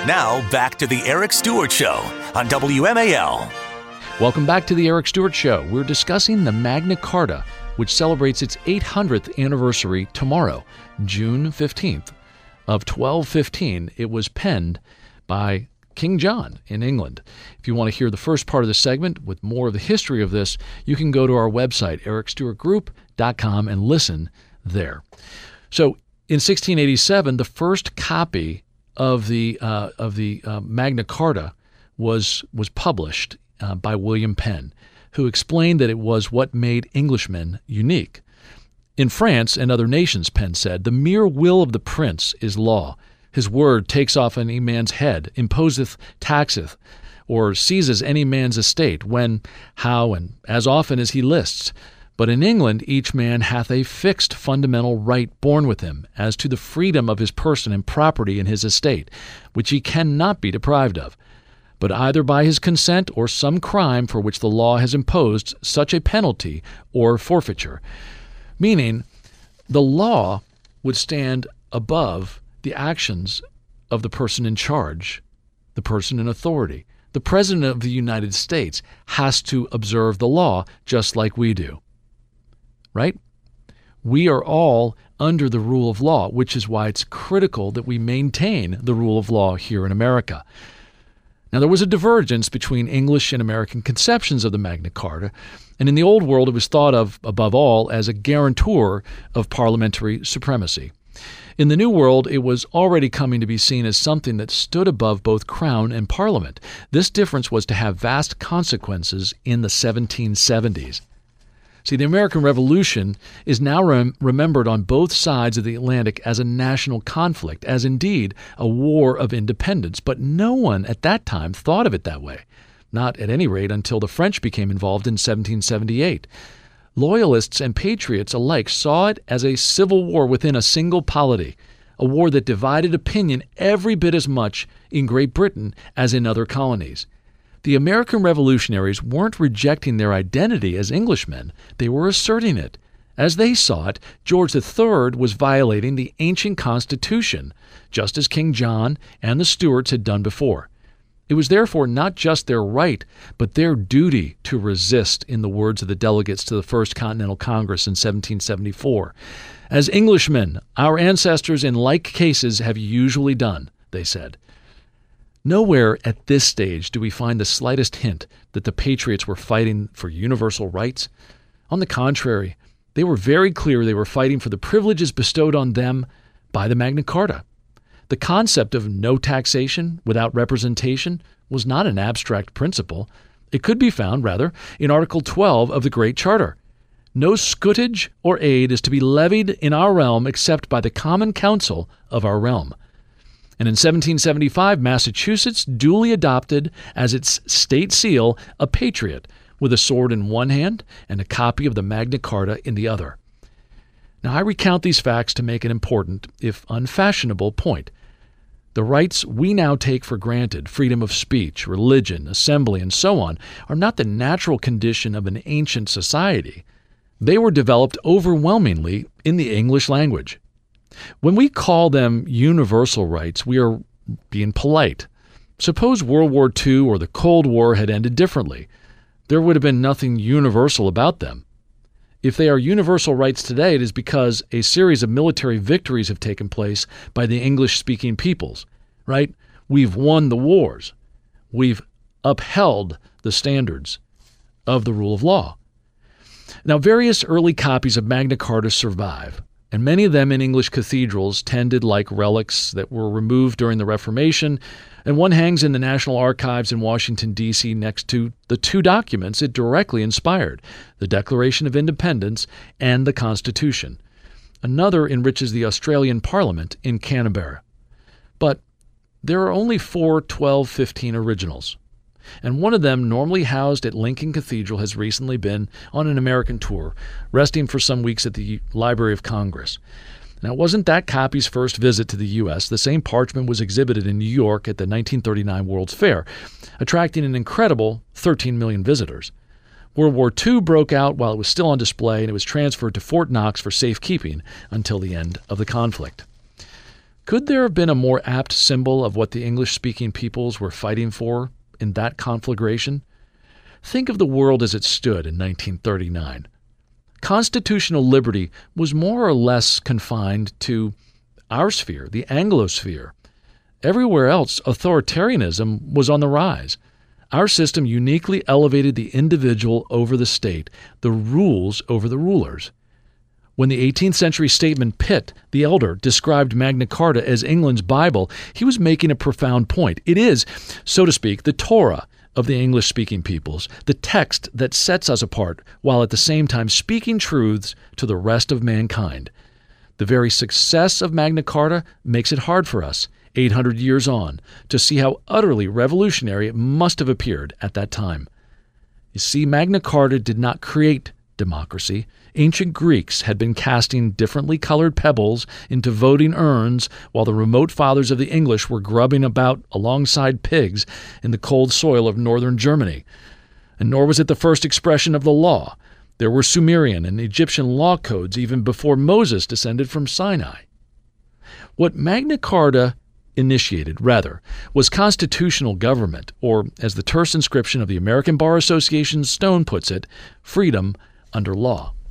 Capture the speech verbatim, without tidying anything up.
Now, back to the Eric Stewart Show on W M A L. Welcome back to the Eric Stewart Show. We're discussing the Magna Carta, which celebrates its eight hundredth anniversary tomorrow, June fifteenth of twelve fifteen. It was penned by King John in England. If you want to hear the first part of the segment with more of the history of this, you can go to our website, eric stewart group dot com, and listen there. So in sixteen eighty-seven, the first copy of the uh, of the uh, Magna Carta was was published uh, by William Penn, who explained that it was what made Englishmen unique. In France and other nations, Penn said, the mere will of the prince is law. His word takes off any man's head, imposeth, taxeth, or seizes any man's estate, when, how, and as often as he lists. But in England each man hath a fixed fundamental right born with him, as to the freedom of his person and property in his estate, which he cannot be deprived of, but either by his consent or some crime for which the law has imposed such a penalty or forfeiture. Meaning, the law would stand above the actions of the person in charge, the person in authority. The President of the United States has to observe the law just like we do. Right? We are all under the rule of law, which is why it's critical that we maintain the rule of law here in America. Now, there was a divergence between English and American conceptions of the Magna Carta, and in the Old World it was thought of, above all, as a guarantor of parliamentary supremacy. In the New World, it was already coming to be seen as something that stood above both Crown and Parliament. This difference was to have vast consequences in the seventeen seventies. See, the American Revolution is now rem- remembered on both sides of the Atlantic as a national conflict, as indeed a war of independence, but no one at that time thought of it that way, not at any rate until the French became involved in seventeen seventy-eight. Loyalists and patriots alike saw it as a civil war within a single polity, a war that divided opinion every bit as much in Great Britain as in other colonies. The American revolutionaries weren't rejecting their identity as Englishmen, they were asserting it. As they saw it, George the Third was violating the ancient Constitution, just as King John and the Stuarts had done before. It was therefore not just their right, but their duty to resist, in the words of the delegates to the First Continental Congress in seventeen seventy-four. As Englishmen, our ancestors in like cases have usually done, they said. Nowhere at this stage do we find the slightest hint that the Patriots were fighting for universal rights. On the contrary, they were very clear they were fighting for the privileges bestowed on them by the Magna Carta. The concept of no taxation without representation was not an abstract principle. It could be found, rather, in Article twelve of the Great Charter. No scutage or aid is to be levied in our realm except by the common council of our realm. And in seventeen seventy-five, Massachusetts duly adopted as its state seal a patriot with a sword in one hand and a copy of the Magna Carta in the other. Now, I recount these facts to make an important, if unfashionable, point. The rights we now take for granted, freedom of speech, religion, assembly, and so on, are not the natural condition of an ancient society. They were developed overwhelmingly in the English language. When we call them universal rights, we are being polite. Suppose World War Two or the Cold War had ended differently. There would have been nothing universal about them. If they are universal rights today, it is because a series of military victories have taken place by the English-speaking peoples, right? We've won the wars. We've upheld the standards of the rule of law. Now, various early copies of Magna Carta survive, and many of them in English cathedrals tended like relics that were removed during the Reformation, and one hangs in the National Archives in Washington, D C next to the two documents it directly inspired, the Declaration of Independence and the Constitution. Another enriches the Australian Parliament in Canberra. But there are only four twelve fifteen originals, and one of them, normally housed at Lincoln Cathedral, has recently been on an American tour, resting for some weeks at the Library of Congress. Now, it wasn't that copy's first visit to the U S The same parchment was exhibited in New York at the nineteen thirty-nine World's Fair, attracting an incredible thirteen million visitors. World War Two broke out while it was still on display, and it was transferred to Fort Knox for safekeeping until the end of the conflict. Could there have been a more apt symbol of what the English-speaking peoples were fighting for in that conflagration? Think of the world as it stood in nineteen thirty-nine. Constitutional liberty was more or less confined to our sphere, the Anglosphere. Everywhere else, authoritarianism was on the rise. Our system uniquely elevated the individual over the state, the rules over the rulers. When the eighteenth century statesman Pitt the Elder described Magna Carta as England's Bible, he was making a profound point. It is, so to speak, the Torah of the English-speaking peoples, the text that sets us apart, while at the same time speaking truths to the rest of mankind. The very success of Magna Carta makes it hard for us, eight hundred years on, to see how utterly revolutionary it must have appeared at that time. You see, Magna Carta did not create democracy. Ancient Greeks had been casting differently colored pebbles into voting urns while the remote fathers of the English were grubbing about alongside pigs in the cold soil of northern Germany. And nor was it the first expression of the law. There were Sumerian and Egyptian law codes even before Moses descended from Sinai. What Magna Carta initiated, rather, was constitutional government, or, as the terse inscription of the American Bar Association's stone puts it, freedom under law.